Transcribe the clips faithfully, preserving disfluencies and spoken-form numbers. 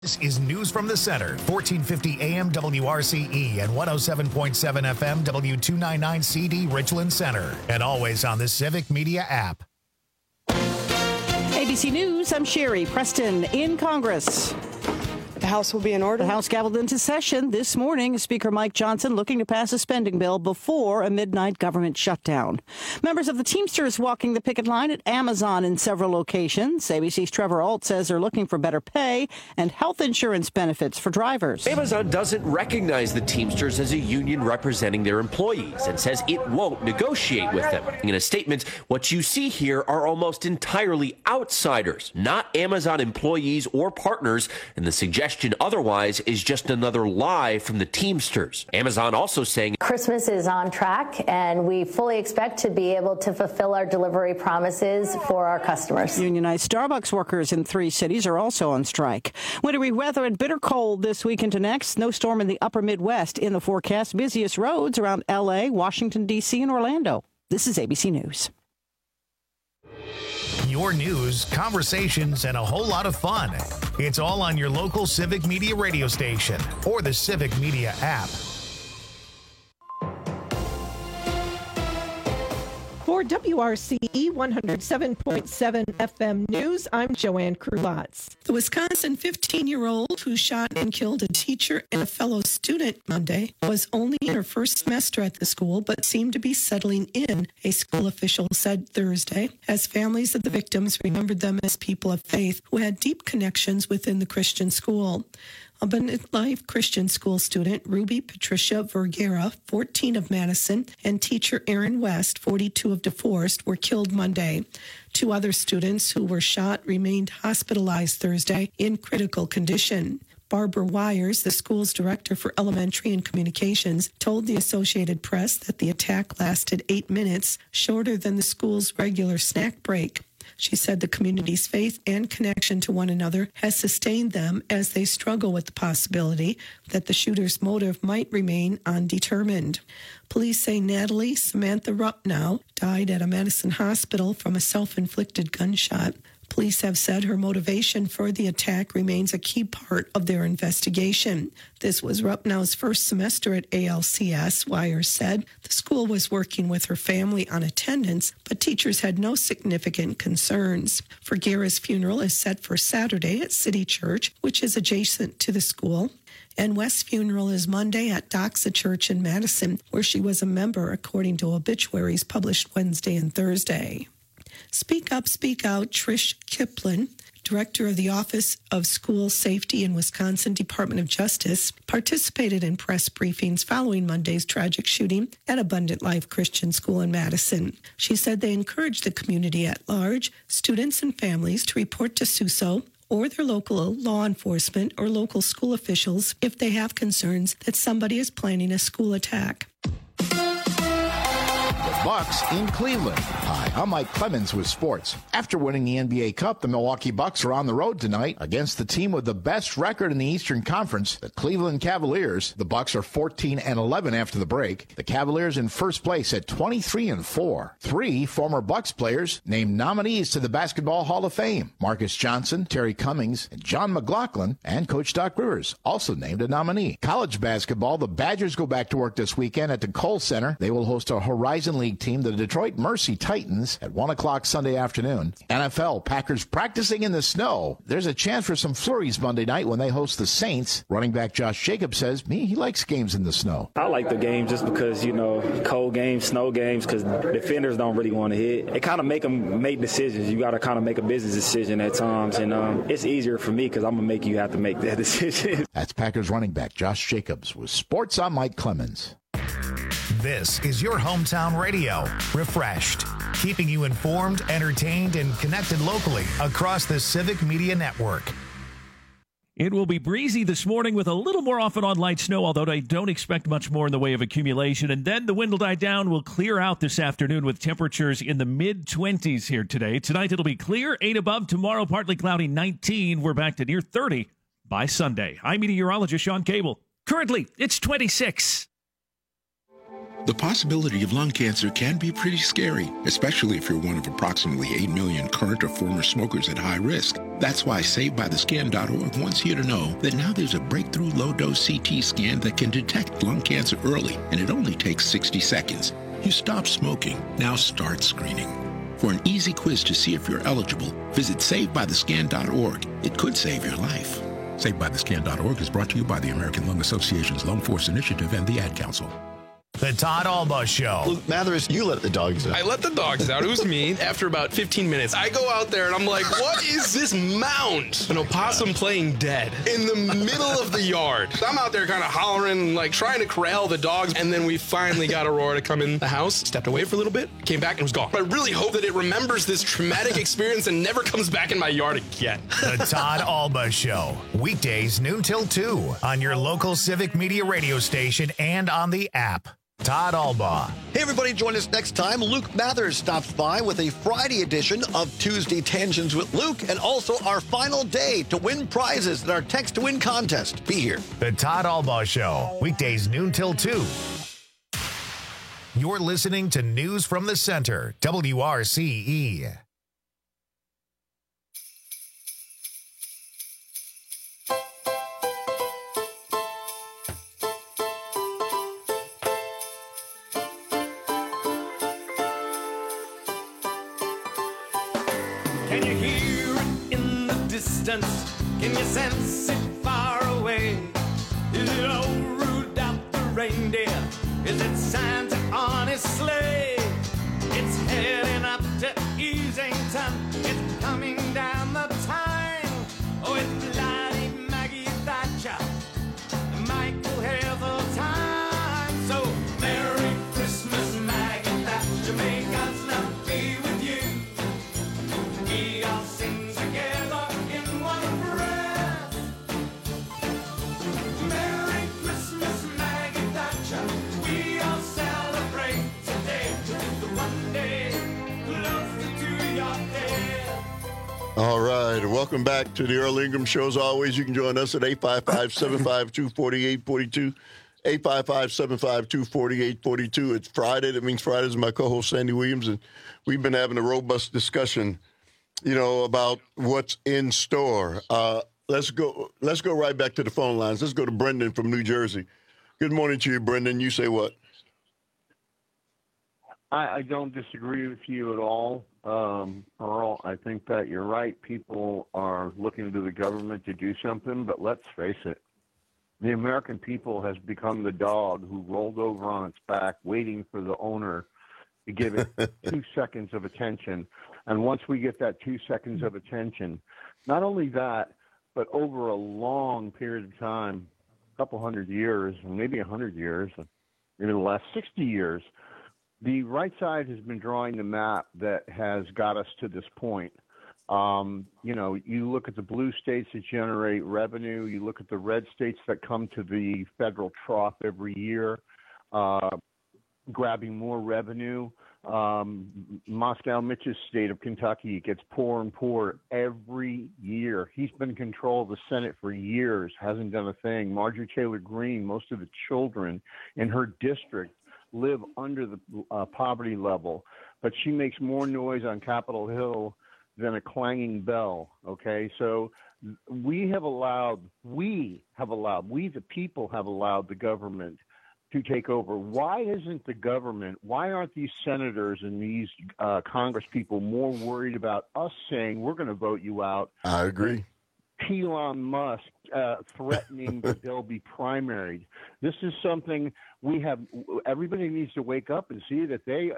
This is News from the Center, fourteen fifty A M W R C E and one oh seven point seven F M W two ninety-nine C D Richland Center, and always on the Civic Media app. A B C News, I'm Sherry Preston. In Congress, the House will be in order. The House gavelled into session this morning. Speaker Mike Johnson looking to pass a spending bill before a midnight government shutdown. Members of the Teamsters walking the picket line at Amazon in several locations. A B C's Trevor Ault says they're looking for better pay and health insurance benefits for drivers. Amazon doesn't recognize the Teamsters as a union representing their employees and says it won't negotiate with them. In a statement, what you see here are almost entirely outsiders, not Amazon employees or partners, and the suggestion otherwise is just another lie from the Teamsters. Amazon also saying Christmas is on track and we fully expect to be able to fulfill our delivery promises for our customers. Unionized Starbucks workers in three cities are also on strike. Wintry weather and bitter cold this week into next. Snowstorm in the upper Midwest in the forecast. Busiest roads around L A, Washington, D C, and Orlando. This is A B C News. Your news, conversations, and a whole lot of fun. It's all on your local Civic Media radio station or the Civic Media app. For W R C E one oh seven point seven F M News, I'm Joanne Krulotz. The Wisconsin fifteen-year-old who shot and killed a teacher and a fellow student Monday was only in her first semester at the school, but seemed to be settling in, a school official said Thursday, as families of the victims remembered them as people of faith who had deep connections within the Christian school. Abundant Life Christian School student Ruby Patricia Vergara, fourteen of Madison, and teacher Aaron West, forty-two of DeForest, were killed Monday. Two other students who were shot remained hospitalized Thursday in critical condition. Barbara Wires, the school's director for elementary and communications, told the Associated Press that the attack lasted eight minutes, shorter than the school's regular snack break. She said the community's faith and connection to one another has sustained them as they struggle with the possibility that the shooter's motive might remain undetermined. Police say Natalie Samantha Rupnow died at a Madison hospital from a self-inflicted gunshot. Police have said her motivation for the attack remains a key part of their investigation. This was Rupnow's first semester at A L C S, Wires said. The school was working with her family on attendance, but teachers had no significant concerns. Vergara's funeral is set for Saturday at City Church, which is adjacent to the school. And West's funeral is Monday at Doxa Church in Madison, where she was a member, according to obituaries published Wednesday and Thursday. Speak Up, Speak Out, Trish Kiplin, director of the Office of School Safety in Wisconsin Department of Justice, participated in press briefings following Monday's tragic shooting at Abundant Life Christian School in Madison. She said they encourage the community at large, students and families, to report to S U S O or their local law enforcement or local school officials if they have concerns that somebody is planning a school attack. Bucks in Cleveland. Hi, I'm Mike Clemens with sports. After winning the N B A Cup, the Milwaukee Bucks are on the road tonight against the team with the best record in the Eastern Conference, the Cleveland Cavaliers. The Bucks are fourteen and eleven after the break. The Cavaliers in first place at twenty-three and four. Three former Bucks players named nominees to the Basketball Hall of Fame. Marcus Johnson, Terry Cummings, and John McLaughlin, and Coach Doc Rivers also named a nominee. College basketball, the Badgers go back to work this weekend at the Kohl Center. They will host a Horizon League team, the Detroit Mercy Titans, at one o'clock Sunday afternoon. N F L, Packers practicing in the snow. There's a chance for some flurries Monday night when they host the Saints. Running back Josh Jacobs says me, he likes games in the snow. I like the game just because, you know, cold games, snow games, because defenders don't really want to hit. It kind of make them make decisions. You got to kind of make a business decision at times, and um, it's easier for me because I'm going to make you have to make that decision. That's Packers running back Josh Jacobs with Sports. I'm Mike Clemens. This is your hometown radio, refreshed, keeping you informed, entertained, and connected locally across the Civic Media Network. It will be breezy this morning with a little more off and on light snow, although I don't expect much more in the way of accumulation. And then the wind will die down. We'll clear out this afternoon with temperatures in the mid-twenties here today. Tonight it'll be clear, eight above. Tomorrow partly cloudy, nineteen. We're back to near thirty by Sunday. I'm meteorologist Sean Cable. Currently, it's twenty-six. The possibility of lung cancer can be pretty scary, especially if you're one of approximately eight million current or former smokers at high risk. That's why Saved By The Scan dot org wants you to know that now there's a breakthrough low-dose C T scan that can detect lung cancer early, and it only takes sixty seconds. You stop smoking, now start screening. For an easy quiz to see if you're eligible, visit Saved By The Scan dot org. It could save your life. Saved By The Scan dot org is brought to you by the American Lung Association's Lung Force Initiative and the Ad Council. The Todd Albaugh Show. Luke Mathers, you let the dogs out. I let the dogs out. It was me. After about fifteen minutes, I go out there and I'm like, what is this mound? An opossum playing dead in the middle of the yard. I'm out there kind of hollering, like trying to corral the dogs. And then we finally got Aurora to come in the house, stepped away for a little bit, came back and was gone. I really hope that it remembers this traumatic experience and never comes back in my yard again. The Todd Albaugh Show. Weekdays noon till two on your local Civic Media radio station and on the app. Todd Albaugh. Hey, everybody, join us next time. Luke Mathers stops by with a Friday edition of Tuesday Tangents with Luke, and also our final day to win prizes in our Text to Win contest. Be here. The Todd Albaugh Show. Weekdays noon till two. You're listening to News from the Center, W R C E. Can you hear it in the distance? Can you sense it far away? Is it old Rudolph the reindeer? Is it Santa on his sleigh? It's heading up to Easington. It's coming down the Tyne. Oh, it's bloody Maggie Thatcher, Michael Heseltine. So Merry Christmas, Maggie Thatcher. May God's love be with you. We all sing together in one breath. Merry Christmas, Maggie Thatcher. We all celebrate today. The one day closer to your death. All right. Welcome back to the Earl Ingram Show. As always, you can join us at eight five five, seven five two, four eight four two. eight five five, seven five two, four eight four two. It's Friday. That means Friday is my co-host, Sandy Williams, and we've been having a robust discussion, you know, about what's in store. Uh, let's go. Let's go right back to the phone lines. Let's go to Brendan from New Jersey. Good morning to you, Brendan. You say what? I, I don't disagree with you at all, um, Earl. I think that you're right. People are looking to the government to do something, but let's face it. The American people has become the dog who rolled over on its back, waiting for the owner to give it two seconds of attention. And once we get that two seconds of attention, not only that, but over a long period of time, a couple hundred years, maybe a hundred years, maybe the last sixty years, the right side has been drawing the map that has got us to this point. Um, you know, you look at the blue states that generate revenue, you look at the red states that come to the federal trough every year, uh, grabbing more revenue. Um, Moscow Mitch's state of Kentucky gets poorer and poorer every year. He's been in control of the Senate for years, hasn't done a thing. Marjorie Taylor Greene, most of the children in her district live under the uh, poverty level, but she makes more noise on Capitol Hill than a clanging bell. Okay, so we have allowed, we have allowed, we the people have allowed the government to take over. Why isn't the government, why aren't these senators and these uh, Congress people more worried about us saying we're going to vote you out? I agree. Elon Musk uh, threatening that they'll be primaried. This is something we have. Everybody needs to wake up and see that they.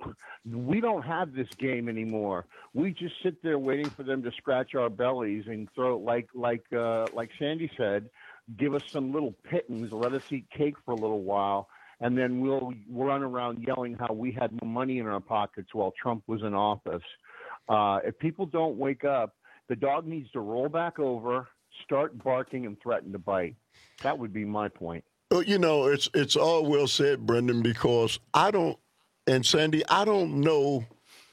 We don't have this game anymore. We just sit there waiting for them to scratch our bellies and throw like like uh, like Sandy said, give us some little pittance, let us eat cake for a little while, and then we'll, we'll run around yelling how we had more money in our pockets while Trump was in office. Uh, if people don't wake up, the dog needs to roll back over, start barking, and threaten to bite. That would be my point. Well, you know, it's it's all well said, Brendan, because I don't, and Sandy, I don't know,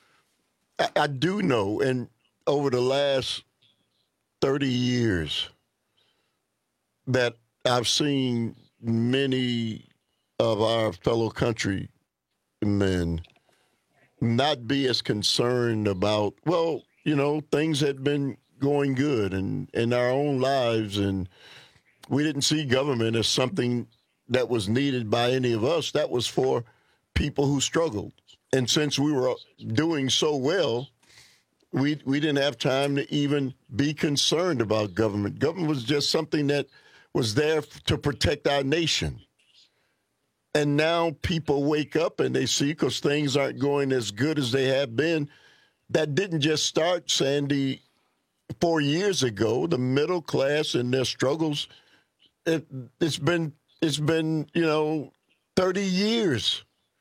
I, I do know, and over the last thirty years that I've seen many of our fellow countrymen not be as concerned about, well, you know, things had been going good in, in our own lives, and we didn't see government as something that was needed by any of us. That was for people who struggled. And since we were doing so well, we we didn't have time to even be concerned about government. Government was just something that was there to protect our nation. And now people wake up and they see, because things aren't going as good as they have been. That didn't just start, Sandy, four years ago. The middle class and their struggles, it, it's been, it's been, you know, thirty years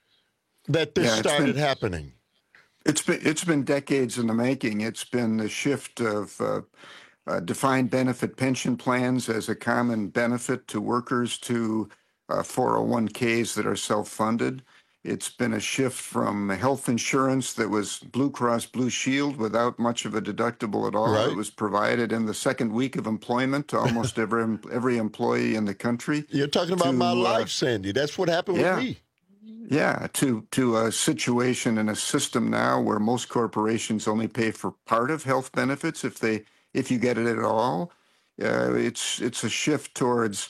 that this yeah, started been, happening. It's been it's been decades in the making. It's been the shift of uh, uh, defined benefit pension plans as a common benefit to workers to uh, four oh one k's that are self-funded. It's been a shift from health insurance that was Blue Cross Blue Shield without much of a deductible at all. Right. It was provided in the second week of employment to almost every every employee in the country. You're talking about to, my life, uh, Sandy. That's what happened yeah. with me. Yeah, to to a situation in a system now where most corporations only pay for part of health benefits if they if you get it at all. Uh, it's it's a shift towards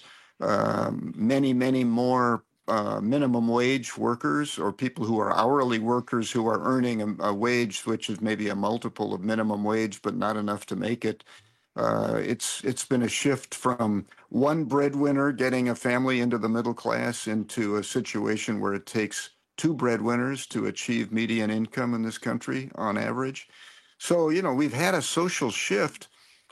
um, many many more uh, minimum wage workers or people who are hourly workers who are earning a, a wage which is maybe a multiple of minimum wage but not enough to make it. Uh, it's it's been a shift from one breadwinner getting a family into the middle class into a situation where it takes two breadwinners to achieve median income in this country on average. So, you know, we've had a social shift,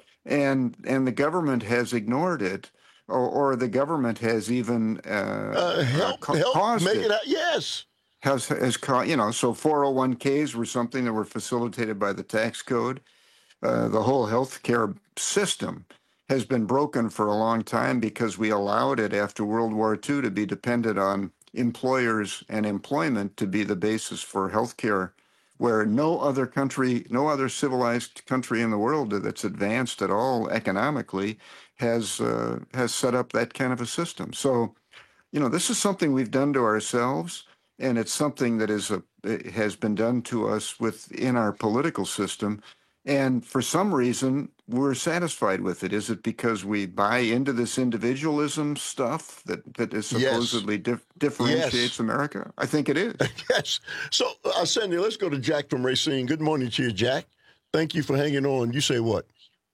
and and the government has ignored it, or, or the government has even uh, Uh, help, uh, help caused make it. it out. Yes. Has has ca- you know, so four oh one k's were something that were facilitated by the tax code. Uh, the whole healthcare system has been broken for a long time because we allowed it after World War Two to be dependent on employers and employment to be the basis for healthcare, where no other country, no other civilized country in the world that's advanced at all economically has uh, has set up that kind of a system. So, you know, this is something we've done to ourselves, and it's something that is a, it has been done to us within our political system. And for some reason, we're satisfied with it. Is it because we buy into this individualism stuff that, that is supposedly Yes. dif- differentiates Yes. America? I think it is. Yes. So, uh, Sandy, let's go to Jack from Racine. Good morning to you, Jack. Thank you for hanging on. You say what?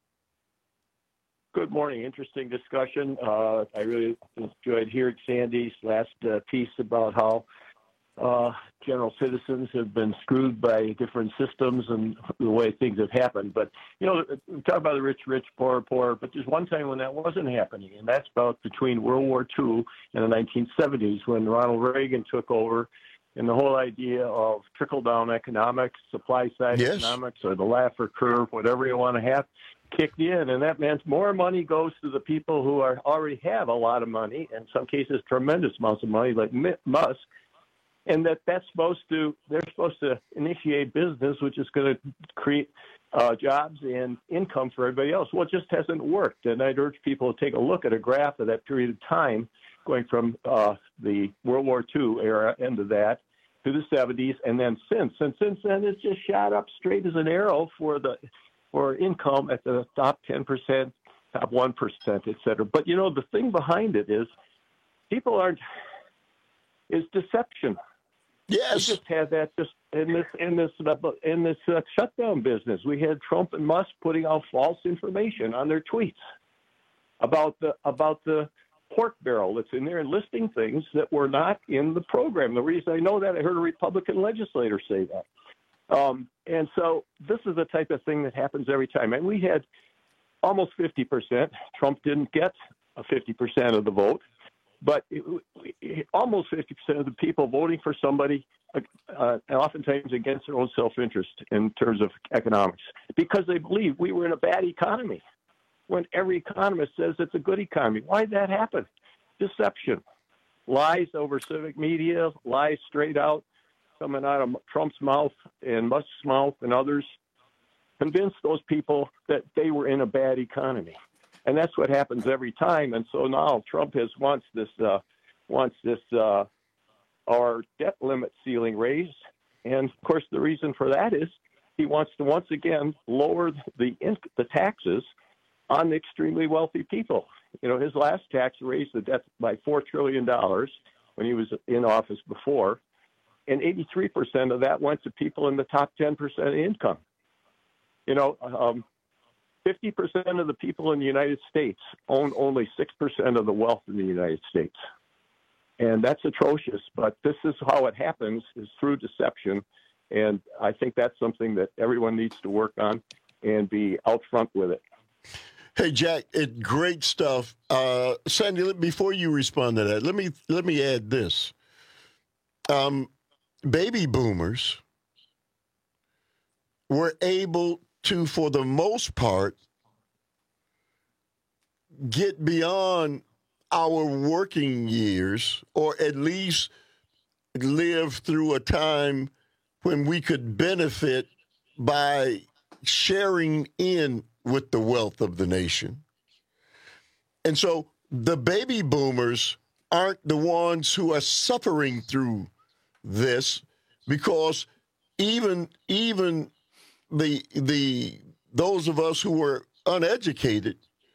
Good morning. Interesting discussion. Uh, I really enjoyed hearing Sandy's last uh, piece about how uh, general citizens have been screwed by different systems and the way things have happened. But, you know, we talk about the rich, rich, poor, poor, but there's one time when that wasn't happening, and that's about between World War Two and the nineteen seventies when Ronald Reagan took over, and the whole idea of trickle-down economics, supply-side Yes. economics, or the Laffer curve, whatever you want to have, kicked in, and that meant more money goes to the people who are already have a lot of money, in some cases tremendous amounts of money, like Musk, and that that's supposed to, they're supposed to initiate business, which is going to create uh, jobs and income for everybody else. Well, it just hasn't worked, and I'd urge people to take a look at a graph of that period of time, going from uh, the World War Two era, end of that, to the seventies, and then since. And since then, it's just shot up straight as an arrow for the for income at the top ten percent, top one percent, et cetera. But, you know, the thing behind it is people aren't, is deception. Yes. We just had that just in this in this in this uh, shutdown business. We had Trump and Musk putting out false information on their tweets about the about the pork barrel that's in there and listing things that were not in the program. The reason I know that, I heard a Republican legislator say that. Um, and so this is the type of thing that happens every time. And we had almost fifty percent. Trump didn't get a fifty percent of the vote. But it, it, almost fifty percent of the people voting for somebody, uh, oftentimes against their own self-interest in terms of economics, because they believe we were in a bad economy when every economist says it's a good economy. Why did that happen? Deception. Lies over civic media, lies straight out coming out of Trump's mouth and Musk's mouth and others, convinced those people that they were in a bad economy. And that's what happens every time. And so now Trump has wants this uh, wants this uh, our debt limit ceiling raised. And, of course, the reason for that is he wants to once again lower the the taxes on the extremely wealthy people. You know, his last tax raised the debt by four trillion dollars when he was in office before, and eighty-three percent of that went to people in the top ten percent of income. You know, um, fifty percent of the people in the United States own only six percent of the wealth in the United States. And that's atrocious, but this is how it happens, is through deception. And I think that's something that everyone needs to work on and be out front with it. Hey, Jack, it, great stuff. Uh, Sandy, before you respond to that, let me let me add this. Um, baby boomers were able to, for the most part, get beyond our working years, or at least live through a time when we could benefit by sharing in with the wealth of the nation. And so the baby boomers aren't the ones who are suffering through this, because even even the the those of us who were uneducated,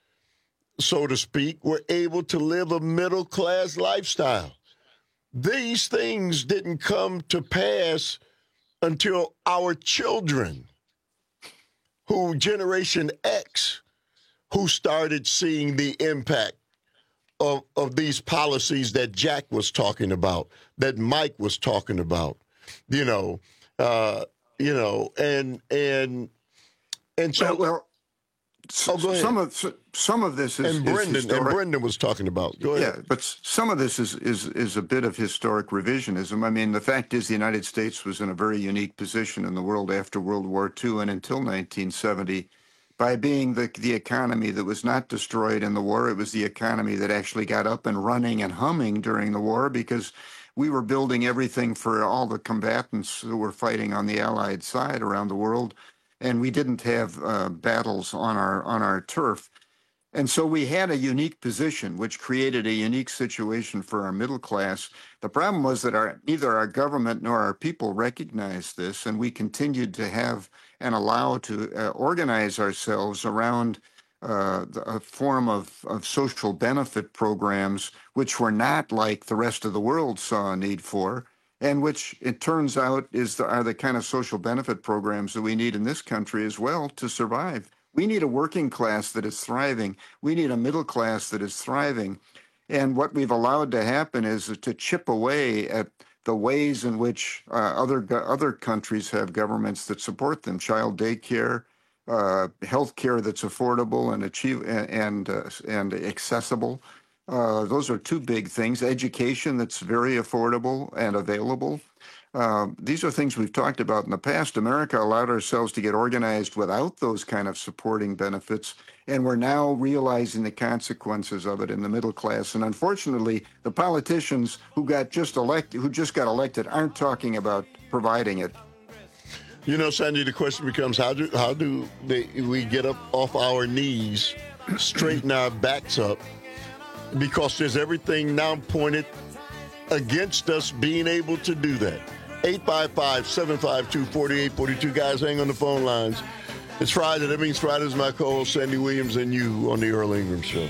so to speak, were able to live a middle-class lifestyle. These things didn't come to pass until our children, who Generation X, who started seeing the impact of, of these policies that Jack was talking about, that Mike was talking about, you know, uh, you know, and and and so. Well, well oh, go ahead. some of some of this is and Brendan is and Brendan was talking about. Go ahead. Yeah, but some of this is is is a bit of historic revisionism. I mean, the fact is, the United States was in a very unique position in the world after World War Two and until nineteen seventy, by being the the economy that was not destroyed in the war. It was the economy that actually got up and running and humming during the war, because we were building everything for all the combatants who were fighting on the Allied side around the world, and we didn't have uh, battles on our on our turf. And so we had a unique position, which created a unique situation for our middle class. The problem was that our, neither our government nor our people recognized this, and we continued to have and allow to uh, organize ourselves around uh, a form of, of social benefit programs, which were not like the rest of the world saw a need for, and which it turns out is the, are the kind of social benefit programs that we need in this country as well to survive. We need a working class that is thriving. We need a middle class that is thriving. And what we've allowed to happen is to chip away at the ways in which uh, other other countries have governments that support them: child daycare, uh, health care that's affordable and achieve and uh, and accessible. Uh, those are two big things. Education that's very affordable and available. Uh, these are things we've talked about in the past. America allowed ourselves to get organized without those kind of supporting benefits, and we're now realizing the consequences of it in the middle class. And unfortunately, the politicians who got just elected, who just got elected, aren't talking about providing it. You know, Sandy, the question becomes: How do how do they, we get up off our knees, straighten our backs up, because there's everything now pointed against us being able to do that. eight five five, seven five two, four eight four two. Guys, hang on the phone lines. It's Friday. That means Friday's my co-host, Sandy Williams, and you on the Earl Ingram Show.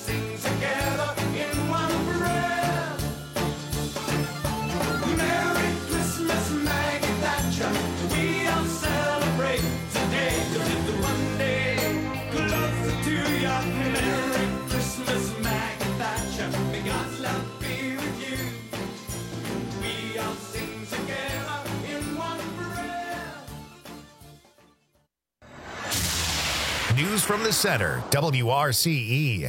News from the center, W R C E.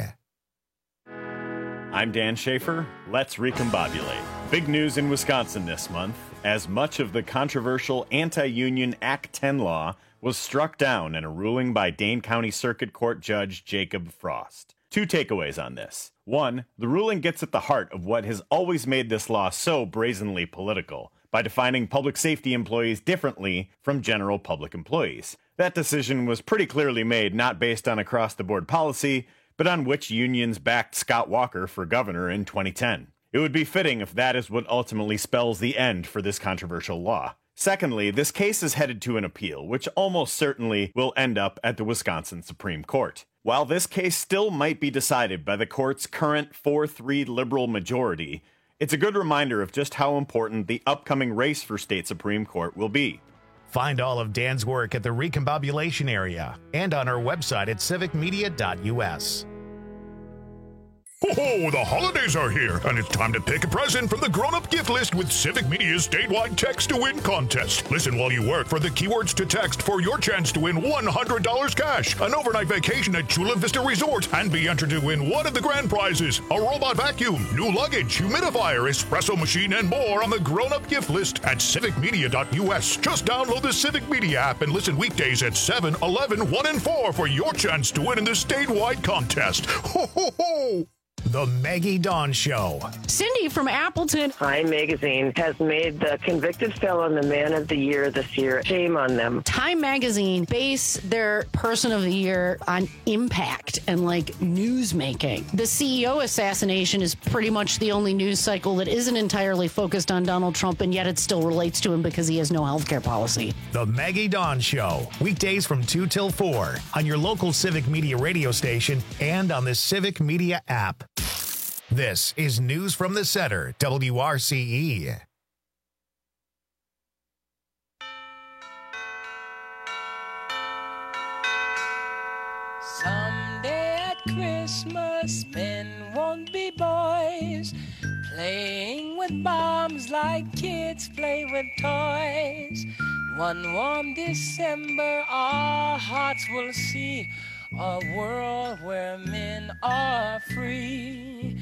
I'm Dan Schaefer. Let's recombobulate. Big news in Wisconsin this month, as much of the controversial anti-union Act ten law was struck down in a ruling by Dane County Circuit Court Judge Jacob Frost. Two takeaways on this. One, the ruling gets at the heart of what has always made this law so brazenly political, by defining public safety employees differently from general public employees. That decision was pretty clearly made not based on across-the-board policy, but on which unions backed Scott Walker for governor in twenty ten. It would be fitting if that is what ultimately spells the end for this controversial law. Secondly, this case is headed to an appeal, which almost certainly will end up at the Wisconsin Supreme Court. While this case still might be decided by the court's current four three liberal majority, it's a good reminder of just how important the upcoming race for state Supreme Court will be. Find all of Dan's work at the Recombobulation area and on our website at civic media dot u s. Oh, the holidays are here, and it's time to pick a present from the grown-up gift list with Civic Media's statewide text-to-win contest. Listen while you work for the keywords to text for your chance to win one hundred dollars cash, an overnight vacation at Chula Vista Resort, and be entered to win one of the grand prizes, a robot vacuum, new luggage, humidifier, espresso machine, and more on the grown-up gift list at civic media dot u s. Just download the Civic Media app and listen weekdays at seven, eleven, one, and four for your chance to win in the statewide contest. Ho, ho, ho! The Maggie Dawn Show. Cindy from Appleton. Time Magazine has made the convicted felon the man of the year this year. Shame on them. Time Magazine base their person of the year on impact and like news making. The C E O assassination is pretty much the only news cycle that isn't entirely focused on Donald Trump, and yet it still relates to him because he has no health care policy. The Maggie Dawn Show. Weekdays from two till four on your local Civic Media radio station and on the Civic Media app. This is News from the Center, W R C E. Someday at Christmas, men won't be boys, playing with bombs like kids play with toys. One warm December, our hearts will see a world where men are free.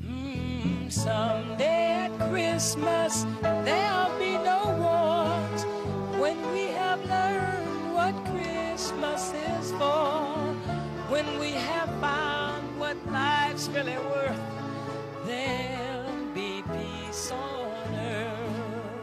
Mm, someday at Christmas, there'll be no wars when we have learned what Christmas is for. When we have found what life's really worth, there'll be peace on earth.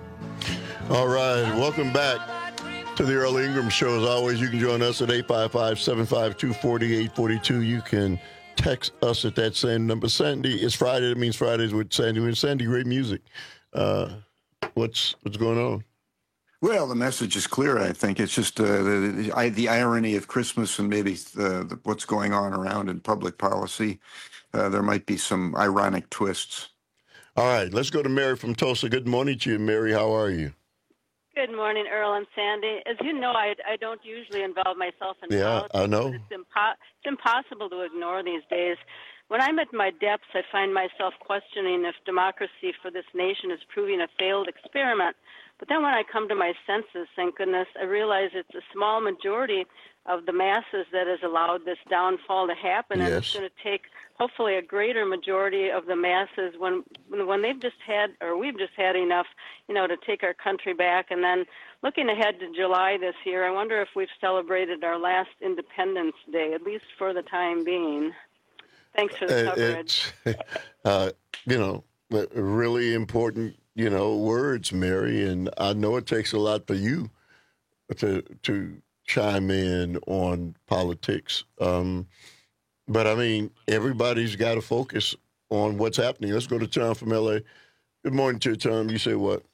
All right, welcome back to the Earl Ingram Show. As always, you can join us at eight five five, seven five two, four eight four two. You can text us at that same number. Sandy, it's Friday. That means Fridays with Sandy. And Sandy, great music. Uh, what's what's going on? Well, the message is clear, I think. It's just uh, the, the, the irony of Christmas and maybe the, the, what's going on around in public policy. Uh, there might be some ironic twists. All right, let's go to Mary from Tulsa. Good morning to you, Mary. How are you? Good morning, Earl and Sandy. As you know, I, I don't usually involve myself in yeah, politics. I know. It's, impo- it's impossible to ignore these days. When I'm at my depths, I find myself questioning if democracy for this nation is proving a failed experiment. But then when I come to my senses, thank goodness, I realize it's a small majority of the masses that has allowed this downfall to happen, yes. and it's going to take hopefully a greater majority of the masses when when they've just had, or we've just had enough, you know, to take our country back. And then looking ahead to July this year, I wonder if we've celebrated our last Independence Day, at least for the time being. Thanks for the coverage. It's, uh, you know, really important, you know, words, Mary, and I know it takes a lot for you to to chime in on politics. Um, but, I mean, everybody's got to focus on what's happening. Let's go to Tom from L A. Good morning to you, Tom. You say what?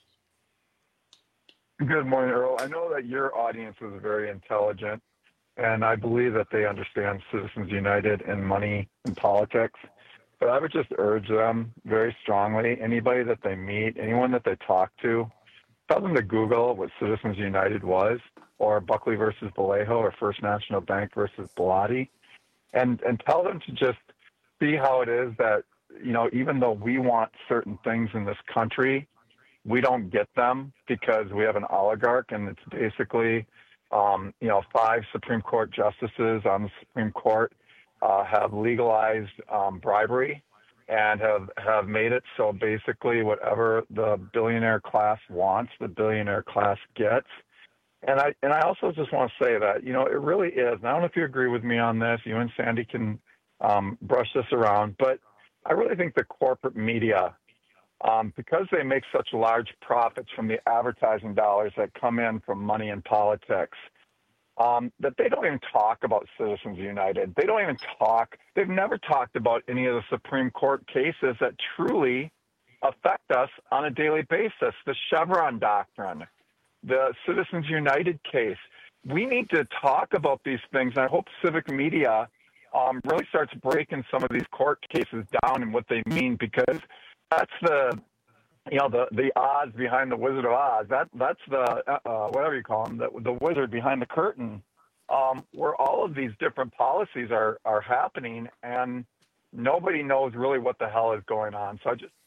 Good morning, Earl. I know that your audience is very intelligent, and I believe that they understand Citizens United and money and politics. But I would just urge them very strongly, anybody that they meet, anyone that they talk to, tell them to Google what Citizens United was, or Buckley versus Vallejo, or First National Bank versus Bilotti, and, and tell them to just see how it is that, you know, even though we want certain things in this country, we don't get them because we have an oligarch, and it's basically, um, you know, five Supreme Court justices on the Supreme Court uh, have legalized um, bribery and have, have made it so basically whatever the billionaire class wants, the billionaire class gets. And I and I also just want to say that, you know, it really is. And I don't know if you agree with me on this. You and Sandy can um, brush this around. But I really think the corporate media, um, because they make such large profits from the advertising dollars that come in from money in politics, um, that they don't even talk about Citizens United. They don't even talk. They've never talked about any of the Supreme Court cases that truly affect us on a daily basis. The Chevron doctrine, the Citizens United case. We need to talk about these things. And I hope civic media um, really starts breaking some of these court cases down and what they mean, because that's the, you know, the, the Oz behind the Wizard of Oz. That that's the uh, whatever you call him, the, the wizard behind the curtain, um, where all of these different policies are are happening, and nobody knows really what the hell is going on. So I just.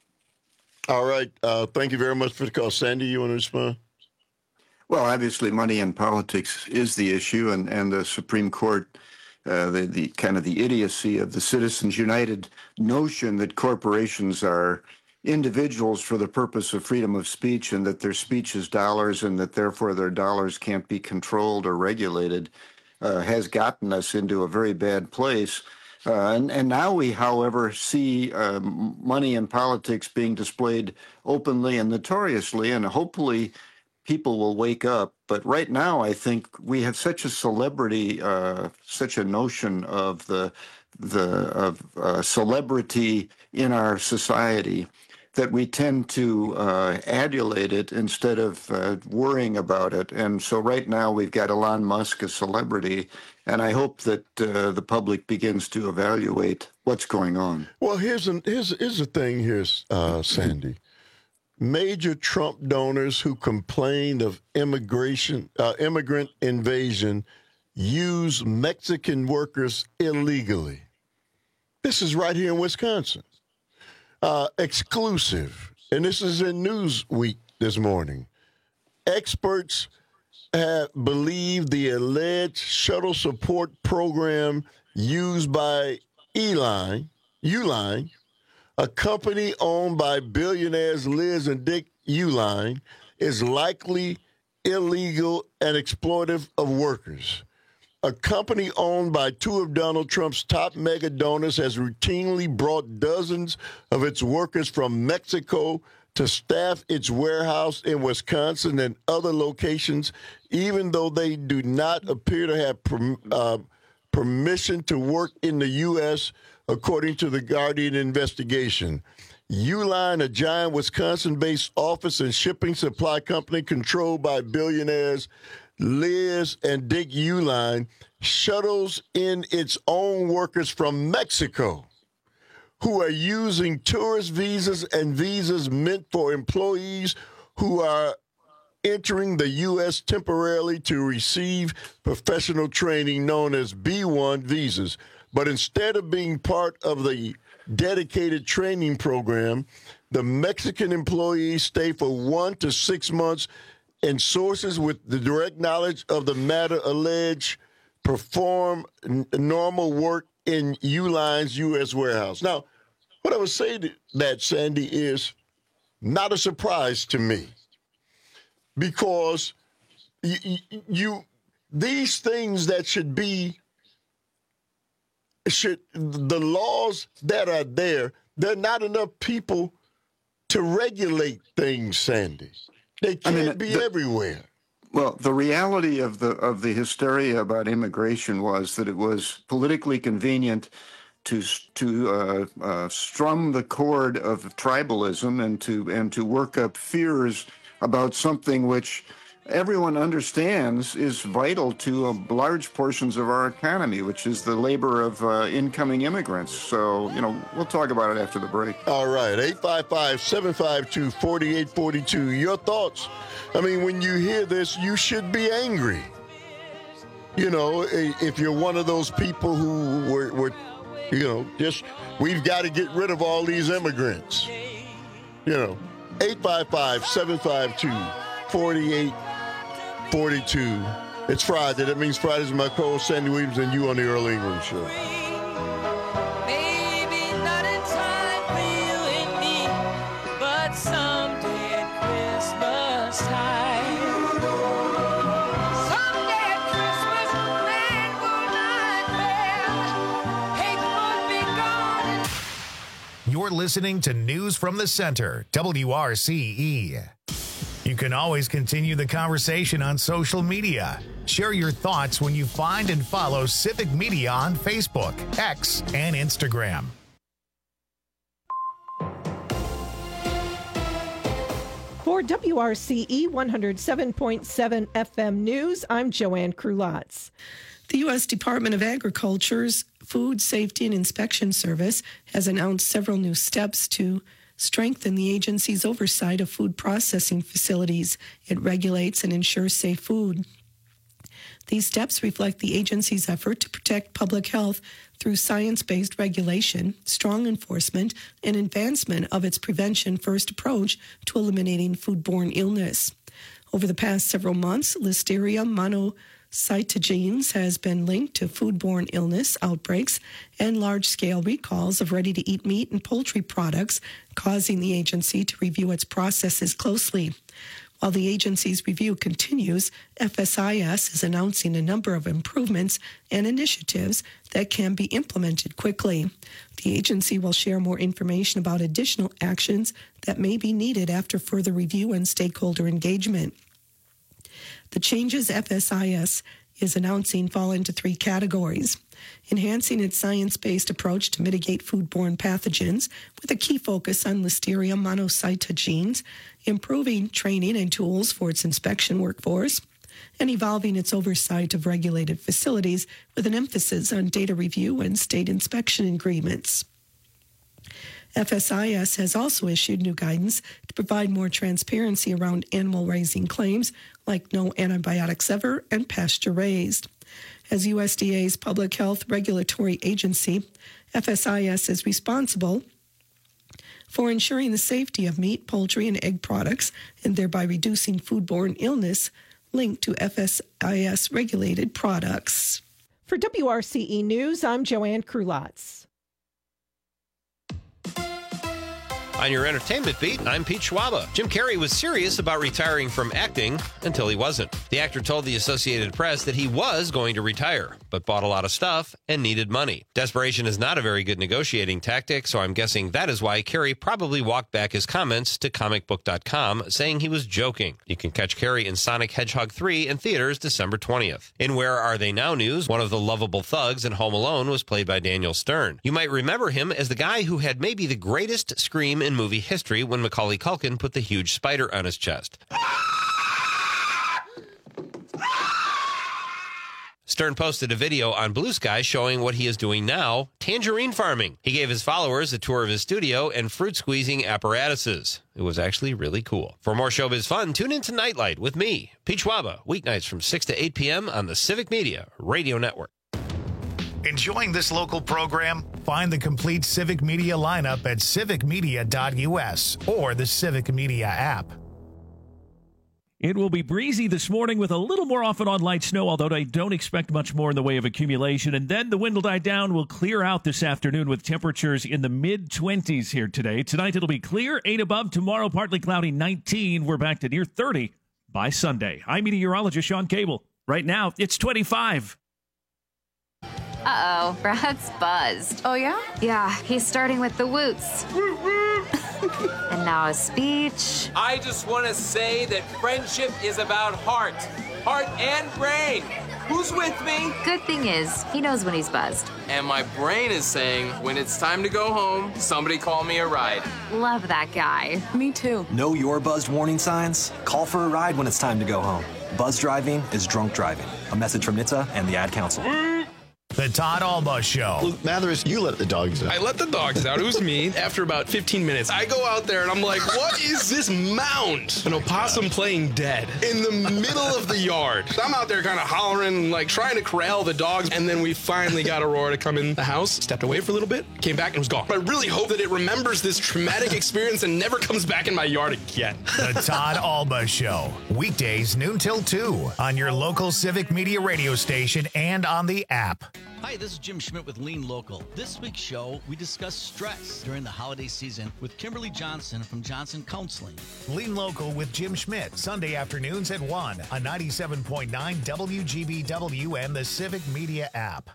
All right. Uh, thank you very much for the call, Sandy. You want to respond? Well, obviously, money in politics is the issue, and, and the Supreme Court, uh, the, the kind of the idiocy of the Citizens United notion that corporations are individuals for the purpose of freedom of speech, and that their speech is dollars, and that therefore their dollars can't be controlled or regulated, uh, has gotten us into a very bad place. Uh, and, and now we, however, see uh, money in politics being displayed openly and notoriously, and hopefully people will wake up. But right now, I think we have such a celebrity, uh, such a notion of the the of uh, celebrity in our society that we tend to uh, adulate it instead of uh, worrying about it. And so right now we've got Elon Musk, a celebrity, and I hope that uh, the public begins to evaluate what's going on. Well, here's an, here's here's the thing here, uh, Sandy. Major Trump donors who complained of immigration, uh, immigrant invasion, use Mexican workers illegally. This is right here in Wisconsin. Uh, exclusive, and this is in Newsweek this morning. Experts have believed the alleged shuttle support program used by Uline, Uline, a company owned by billionaires Liz and Dick Uline, is likely illegal and exploitive of workers. A company owned by two of Donald Trump's top mega donors has routinely brought dozens of its workers from Mexico to staff its warehouse in Wisconsin and other locations, even though they do not appear to have per, uh, permission to work in the U S, according to the Guardian investigation. Uline, a giant Wisconsin-based office and shipping supply company controlled by billionaires Liz and Dick Uline, shuttles in its own workers from Mexico who are using tourist visas and visas meant for employees who are entering the U S temporarily to receive professional training known as B one visas. But instead of being part of the dedicated training program, the Mexican employees stay for one to six months, and sources with the direct knowledge of the matter allege perform n- normal work in Uline's U S warehouse. Now, what I would say to that, Sandy, is not a surprise to me, because you, you these things that should be should the laws that are there, there are not enough people to regulate things, Sandy. They can't I mean, be the, everywhere. Well, the reality of the of the hysteria about immigration was that it was politically convenient to to uh, uh, strum the chord of tribalism and to and to work up fears about something which everyone understands is vital to uh, large portions of our economy, which is the labor of uh, incoming immigrants. So, you know, we'll talk about it after the break. All right, eight five five, seven five two, four eight four two. Your thoughts? I mean, when you hear this, you should be angry. You know, if you're one of those people who were, were you know, just, we've got to get rid of all these immigrants. You know, eight five five, seven five two, four eight four two. It's Friday. That means Friday's my co-host Sandy Williams and you on the Earl Ingram Show. Maybe not in time for you and me, but someday at Christmas time. Someday at Christmas, man will not fail. Hate would be gone. You're listening to News from the Center, W R C E. You can always continue the conversation on social media. Share your thoughts when you find and follow Civic Media on Facebook, X, and Instagram. For W R C E one oh seven point seven F M News, I'm Joanne Krulotz. The U S Department of Agriculture's Food Safety and Inspection Service has announced several new steps to strengthen the agency's oversight of food processing facilities. It regulates and ensures safe food. These steps reflect the agency's effort to protect public health through science-based regulation, strong enforcement, and advancement of its prevention-first approach to eliminating foodborne illness. Over the past several months, Listeria monocytogenes has been linked to foodborne illness outbreaks and large-scale recalls of ready-to-eat meat and poultry products, causing the agency to review its processes closely. While the agency's review continues, F S I S is announcing a number of improvements and initiatives that can be implemented quickly. The agency will share more information about additional actions that may be needed after further review and stakeholder engagement. The changes F S I S is announcing fall into three categories: enhancing its science-based approach to mitigate foodborne pathogens with a key focus on Listeria monocytogenes, improving training and tools for its inspection workforce, and evolving its oversight of regulated facilities with an emphasis on data review and state inspection agreements. F S I S has also issued new guidance to provide more transparency around animal raising claims like no antibiotics ever and pasture raised. As U S D A's public health regulatory agency, F S I S is responsible for ensuring the safety of meat, poultry, and egg products, and thereby reducing foodborne illness linked to F S I S-regulated products. For W R C E News, I'm Joanne Krulotz. On your entertainment beat, I'm Pete Schwaba. Jim Carrey was serious about retiring from acting until he wasn't. The actor told the Associated Press that he was going to retire, but bought a lot of stuff and needed money. Desperation is not a very good negotiating tactic, so I'm guessing that is why Carrey probably walked back his comments to comic book dot com, saying he was joking. You can catch Carrey in Sonic Hedgehog three in theaters December twentieth. In Where Are They Now news, one of the lovable thugs in Home Alone was played by Daniel Stern. You might remember him as the guy who had maybe the greatest scream in movie history when Macaulay Culkin put the huge spider on his chest. Stern posted a video on Blue Sky showing what he is doing now, tangerine farming. He gave his followers a tour of his studio and fruit squeezing apparatuses. It was actually really cool. For more showbiz fun, tune in to Nightlight with me, Pete Schwaba, weeknights from six to eight p.m. on the Civic Media Radio Network. Enjoying this local program? Find the complete Civic Media lineup at civic media dot u s or the Civic Media app. It will be breezy this morning with a little more off and on light snow, although I don't expect much more in the way of accumulation. And then the wind will die down. Will clear out this afternoon with temperatures in the mid twenties here today. Tonight it'll be clear, eight above. Tomorrow partly cloudy, nineteen. We're back to near thirty by Sunday. I'm meteorologist Sean Cable. Right now it's twenty-five. Uh-oh, Brad's buzzed. Oh, yeah? Yeah, he's starting with the woots. And now a speech. I just want to say that friendship is about heart. Heart and brain. Who's with me? Good thing is, he knows when he's buzzed. And my brain is saying, when it's time to go home, somebody call me a ride. Love that guy. Me too. Know your buzzed warning signs? Call for a ride when it's time to go home. Buzz driving is drunk driving. A message from N H T S A and the Ad Council. The Todd Alba Show. Luke Mathers, you let the dogs out. I let the dogs out. It was me. After about fifteen minutes, I go out there and I'm like, what is this mound? An opossum playing dead in the middle of the yard. So I'm out there kind of hollering, like trying to corral the dogs. And then we finally got Aurora to come in the house, stepped away for a little bit, came back and was gone. I really hope that it remembers this traumatic experience and never comes back in my yard again. The Todd Alba Show. Weekdays noon till two on your local Civic Media radio station and on the app. Hi, this is Jim Schmidt with Lean Local. This week's show, we discuss stress during the holiday season with Kimberly Johnson from Johnson Counseling. Lean Local with Jim Schmidt, Sunday afternoons at one on ninety-seven point nine W G B W and the Civic Media app.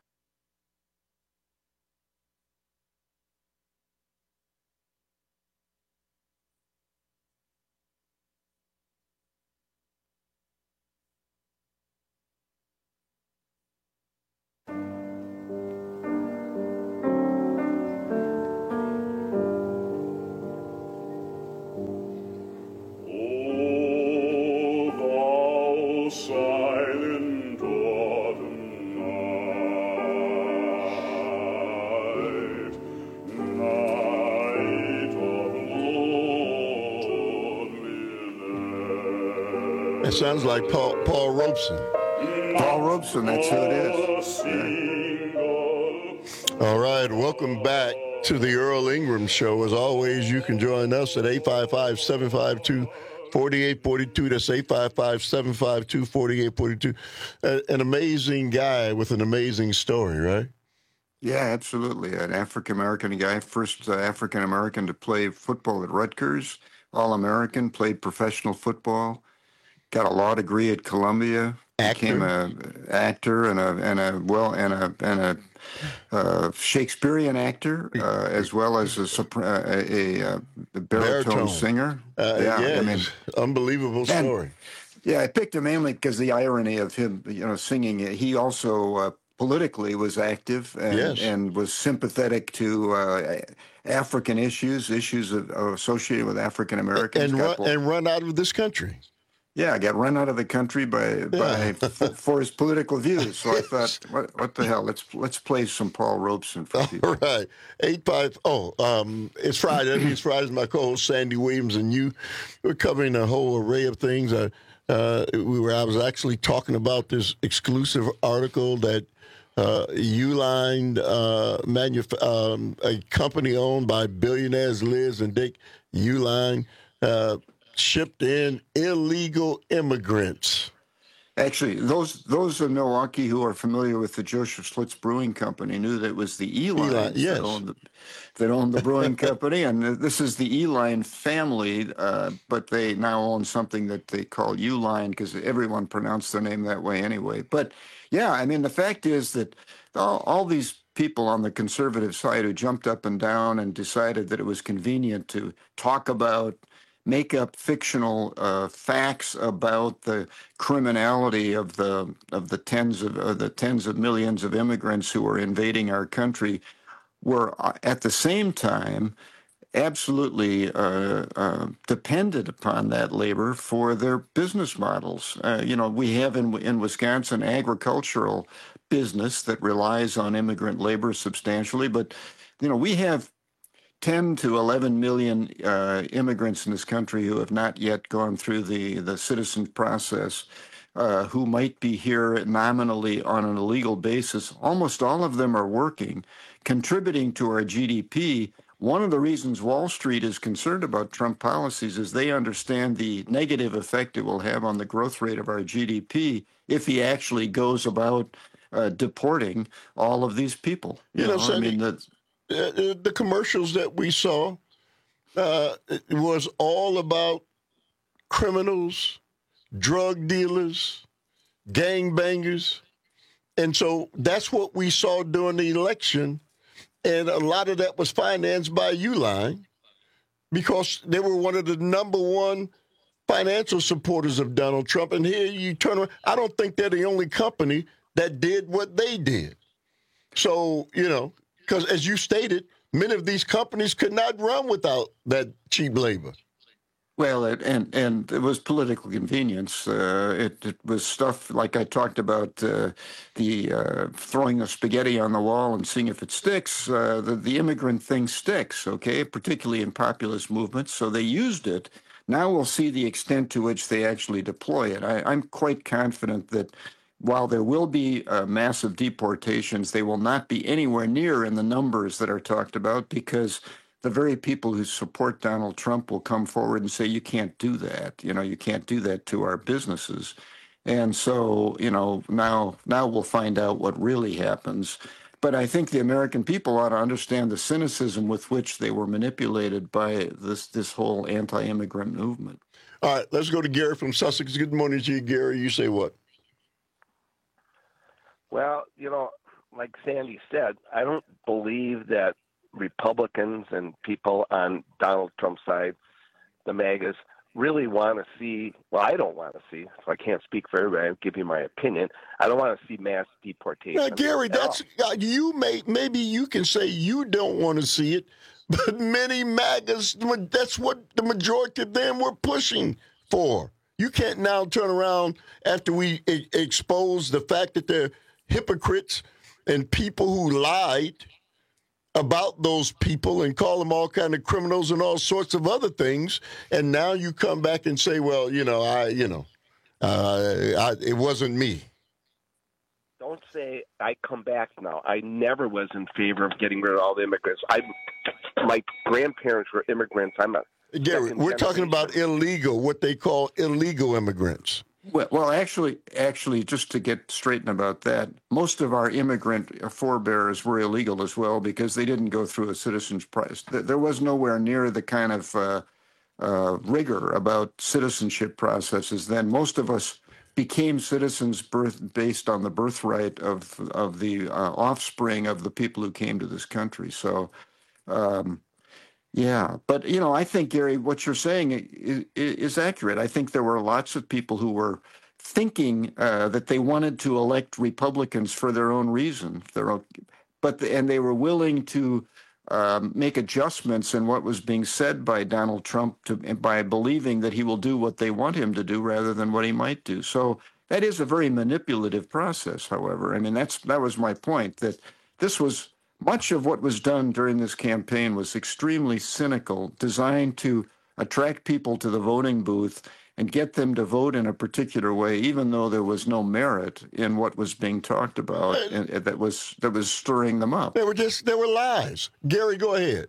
It sounds like Paul, Paul Robeson. Paul Robeson, that's who it is. Yeah. All right, welcome back to the Earl Ingram Show. As always, you can join us at eight five five, seven five two, four eight four two. That's eight five five, seven five two, four eight four two. Uh, an amazing guy with an amazing story, right? Yeah, absolutely. An African-American guy, first uh, African-American to play football at Rutgers, All-American, played professional football, got a law degree at Columbia, actor. became an actor and a, and a well, and a, and a uh, Shakespearean actor, uh, as well as a, sopra- a, a, a baritone, Baritone. singer. Uh, yeah, yeah, I mean, unbelievable story. And, yeah, I picked him mainly because the irony of him, you know, singing. He also uh, politically was active and, Yes. and was sympathetic to uh, African issues, issues of, of associated with African Americans. And run, Got- and run out of this country. yeah, got run out of the country by, by for, for his political views. So I thought, what, what the hell? Let's let's play some Paul Robeson for people. All right. Eight five. Oh, um, it's Friday. That means Friday's my co-host Sandy Williams and you. We're covering a whole array of things. Uh, uh, we were. I was actually talking about this exclusive article that uh, Uline, uh, manuf- um, a company owned by billionaires Liz and Dick Uline, uh, shipped in illegal immigrants. Actually, those those in Milwaukee who are familiar with the Joseph Schlitz Brewing Company knew that it was the Eline Eli, yes. that, owned the, that owned the brewing company, and this is the Eline family, uh, but they now own something that they call Uline because everyone pronounced their name that way anyway. But yeah, I mean, the fact is that all, all these people on the conservative side who jumped up and down and decided that it was convenient to talk about make up fictional uh, facts about the criminality of the of the tens of uh, the tens of millions of immigrants who are invading our country, were uh, at the same time absolutely uh, uh, dependent upon that labor for their business models. Uh, you know, we have in in Wisconsin agricultural business that relies on immigrant labor substantially, but you know we have ten to eleven million uh, immigrants in this country who have not yet gone through the, the citizen process, uh, who might be here nominally on an illegal basis. Almost all of them are working, contributing to our G D P. One of the reasons Wall Street is concerned about Trump policies is they understand the negative effect it will have on the growth rate of our G D P if he actually goes about uh, deporting all of these people. You, you know, know Sandy, I mean, that's, Uh, the commercials that we saw uh, it was all about criminals, drug dealers, gangbangers. And so that's what we saw during the election. And a lot of that was financed by Uline because they were one of the number one financial supporters of Donald Trump. And here you turn around. I don't think they're the only company that did what they did. So, you know, because as you stated, many of these companies could not run without that cheap labor. Well, it, and and it was political convenience. Uh, it, it was stuff like I talked about, uh, the uh, throwing the spaghetti on the wall and seeing if it sticks. Uh, the, the immigrant thing sticks, okay, particularly in populist movements. So they used it. Now we'll see the extent to which they actually deploy it. I, I'm quite confident that while there will be uh, massive deportations, they will not be anywhere near in the numbers that are talked about because the very people who support Donald Trump will come forward and say, you can't do that. You know, you can't do that to our businesses. And so, you know, now now we'll find out what really happens. But I think the American people ought to understand the cynicism with which they were manipulated by this, this whole anti-immigrant movement. All right, let's go to Gary from Sussex. Good morning to you, Gary. You say what? Well, you know, like Sandy said, I don't believe that Republicans and people on Donald Trump's side, the MAGAs, really want to see, well, I don't want to see, so I can't speak for everybody, I'll give you my opinion. I don't want to see mass deportation. Now, Gary, that's, uh, you may, maybe you can say you don't want to see it, but many MAGAs, that's what the majority of them were pushing for. You can't now turn around after we e- expose the fact that they're hypocrites and people who lied about those people and call them all kind of criminals and all sorts of other things. And now you come back and say, well, you know, I, you know, Uh, I, it wasn't me. Don't say I come back now. I never was in favor of getting rid of all the immigrants. I, my grandparents were immigrants. I'm a Gary, we're talking about illegal, what they call illegal immigrants. Well, well, actually, actually, just to get straightened about that, most of our immigrant forebears were illegal as well because they didn't go through a citizen's process. There was nowhere near the kind of uh, uh, rigor about citizenship processes then. Most of us became citizens birth, based on the birthright of of the uh, offspring of the people who came to this country. So, um, yeah. But, you know, I think, Gary, what you're saying is, is accurate. I think there were lots of people who were thinking uh, that they wanted to elect Republicans for their own reason, their own, but the, and they were willing to um, make adjustments in what was being said by Donald Trump to, by believing that he will do what they want him to do rather than what he might do. So that is a very manipulative process, however. I mean, that's that was my point, that this was much of what was done during this campaign was extremely cynical, designed to attract people to the voting booth and get them to vote in a particular way, even though there was no merit in what was being talked about and, and that was that was stirring them up. They were just they were lies. Gary, go ahead.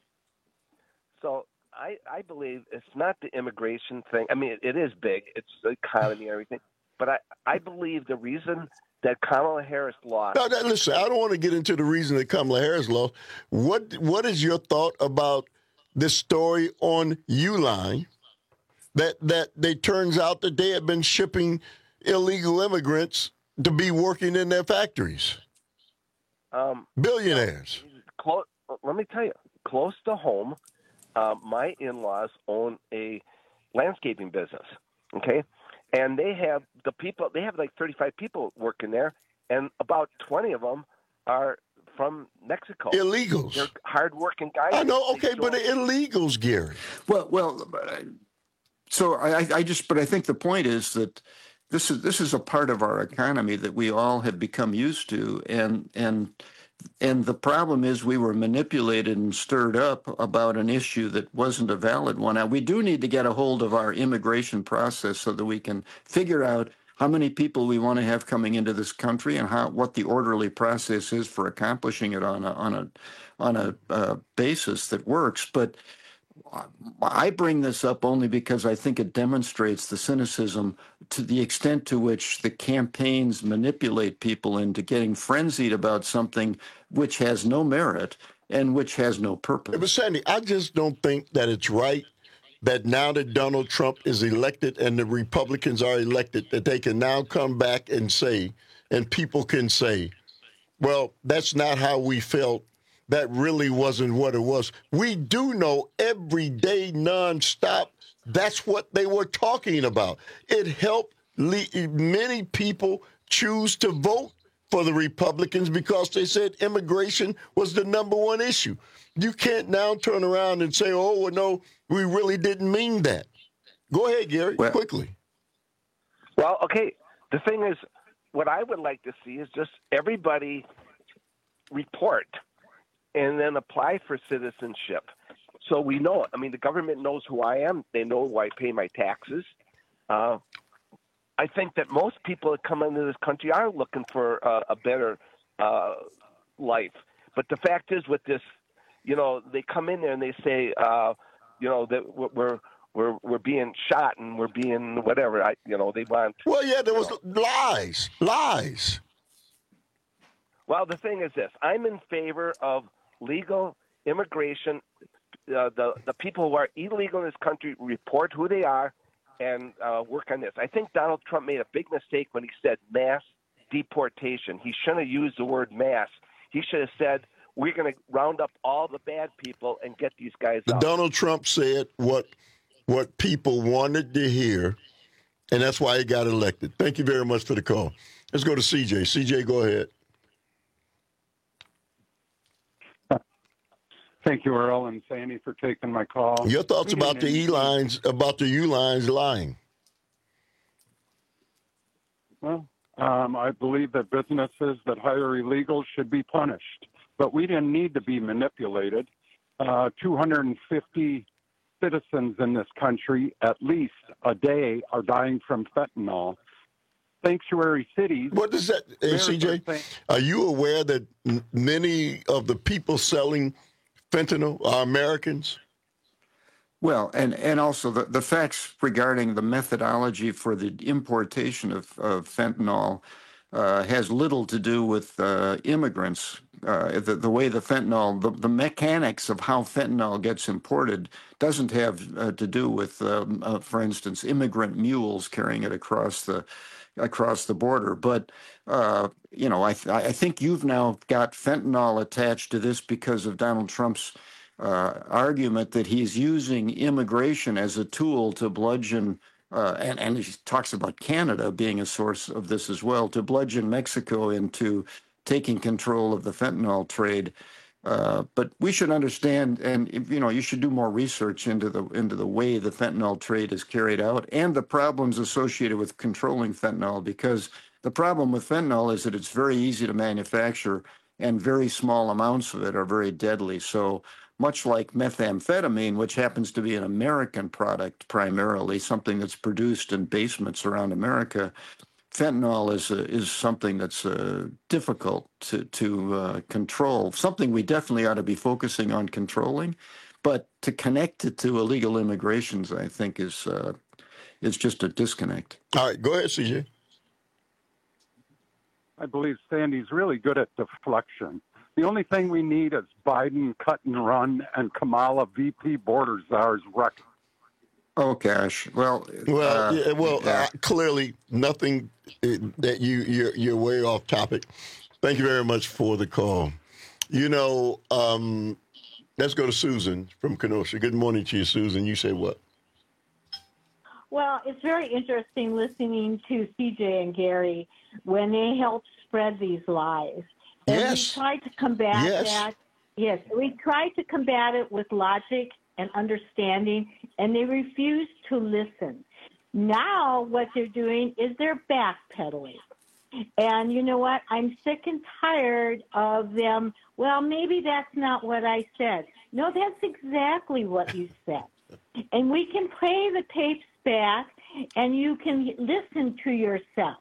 So I, I believe it's not the immigration thing. I mean, it, it is big. It's the economy and everything. But I, I believe the reason that Kamala Harris lost. No, no, listen, I don't want to get into the reason that Kamala Harris lost. What What is your thought about this story on Uline that that they turns out that they have been shipping illegal immigrants to be working in their factories? Um, Billionaires. Close, let me tell you, close to home, uh, my in-laws own a landscaping business, okay? And they have the people, they have like thirty-five people working there, and about twenty of them are from Mexico. Illegals. They're hard-working guys. I know, okay, but they're illegals, Gary. Well, well, so I, I just, but I think the point is that this is this is a part of our economy that we all have become used to, and and and the problem is we were manipulated and stirred up about an issue that wasn't a valid one. Now, we do need to get a hold of our immigration process so that we can figure out how many people we want to have coming into this country and how what the orderly process is for accomplishing it on a on a on a uh, basis that works. But I bring this up only because I think it demonstrates the cynicism to the extent to which the campaigns manipulate people into getting frenzied about something which has no merit and which has no purpose. But Sandy, I just don't think that it's right that now that Donald Trump is elected and the Republicans are elected, that they can now come back and say, and people can say, well, that's not how we felt. That really wasn't what it was. We do know every day, nonstop, that's what they were talking about. It helped le- many people choose to vote for the Republicans because they said immigration was the number one issue. You can't now turn around and say, oh, well, no, we really didn't mean that. Go ahead, Gary, well, quickly. Well, okay. The thing is, what I would like to see is just everybody report and then apply for citizenship. So we know it. I mean, the government knows who I am. They know who I pay my taxes. Uh, I think that most people that come into this country are looking for uh, a better uh, life. But the fact is with this, you know, they come in there and they say, uh, you know, that we're we're we're being shot and we're being whatever. I, you know, they want. Well, yeah, there was know. lies, lies. Well, the thing is this: I'm in favor of legal immigration. Uh, the the people who are illegal in this country report who they are and uh, work on this. I think Donald Trump made a big mistake when he said mass deportation. He shouldn't have used the word mass. He should have said, we're going to round up all the bad people and get these guys out. Donald Trump said what what people wanted to hear, and that's why he got elected. Thank you very much for the call. Let's go to C J. C J, go ahead. Thank you, Earl and Sandy, for taking my call. Your thoughts about the E-lines, about the U-lines lying? Well, um, I believe that businesses that hire illegals should be punished, but we didn't need to be manipulated. Uh, two hundred fifty citizens in this country, at least a day, are dying from fentanyl. Sanctuary cities. What does that, hey, C J, are you aware that m- many of the people selling fentanyl are Americans? Well, and, and also the, the facts regarding the methodology for the importation of, of fentanyl uh, has little to do with uh, immigrants. Uh, the, the way the fentanyl, the, the mechanics of how fentanyl gets imported doesn't have uh, to do with, um, uh, for instance, immigrant mules carrying it across the across the border. But, uh, you know, I, th- I think you've now got fentanyl attached to this because of Donald Trump's uh, argument that he's using immigration as a tool to bludgeon, uh, and, and he talks about Canada being a source of this as well, to bludgeon Mexico into taking control of the fentanyl trade. Uh, but we should understand, and you know, you should do more research into the into the way the fentanyl trade is carried out and the problems associated with controlling fentanyl. Because the problem with fentanyl is that it's very easy to manufacture, and very small amounts of it are very deadly. So much like methamphetamine, which happens to be an American product primarily, something that's produced in basements around America, fentanyl is uh, is something that's uh, difficult to to uh, control. Something we definitely ought to be focusing on controlling, but to connect it to illegal immigrations, I think, is uh, is just a disconnect. All right, go ahead, C J. I believe Sandy's really good at deflection. The only thing we need is Biden cut and run and Kamala V P border czar's record. Oh gosh. Well, well, uh, yeah, well, yeah. Uh, clearly nothing uh, that you you're, you're way off topic. Thank you very much for the call. You know, um, let's go to Susan from Kenosha. Good morning to you, Susan. You say what? Well, it's very interesting listening to C J and Gary when they help spread these lies. And yes. we try to combat yes. that. Yes, we try to combat it with logic and understanding, and they refuse to listen. Now what they're doing is they're backpedaling. And you know what? I'm sick and tired of them. Well, maybe that's not what I said. No, that's exactly what you said. And we can play the tapes back, and you can listen to yourself.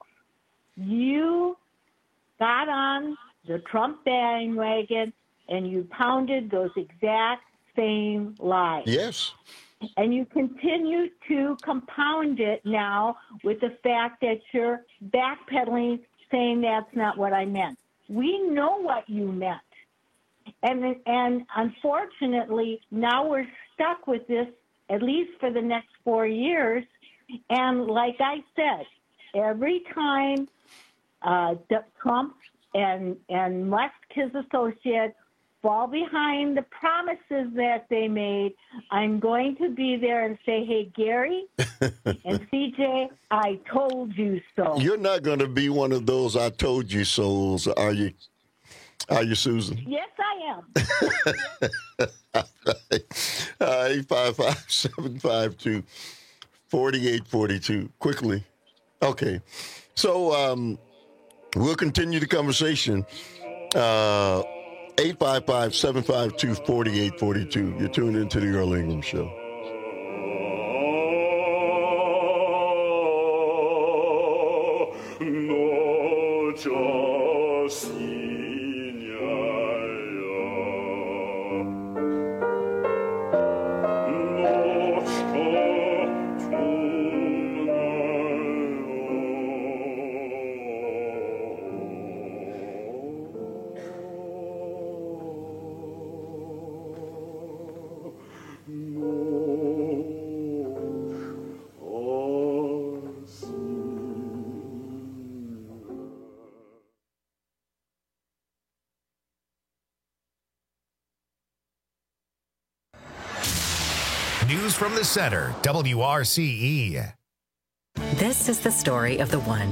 You got on the Trump bandwagon, and you pounded those exact same lies. Yes. And you continue to compound it now with the fact that you're backpedaling, saying that's not what I meant. We know what you meant. And, and unfortunately, now we're stuck with this, at least for the next four years. And like I said, every time uh, Trump and, and Musk, his associate, fall behind the promises that they made, I'm going to be there and say, hey, Gary and C J, I told you so. You're not going to be one of those I told you so's, are you? Are you, Susan? Yes, I am. uh, eight five five, seven five two, four eight four two. Quickly. Okay. So um, we'll continue the conversation. Uh, eight five five, seven five two, four eight four two. You're tuned into the Earl Ingram Show. No, just News from the Center, W R C E. This is the story of the one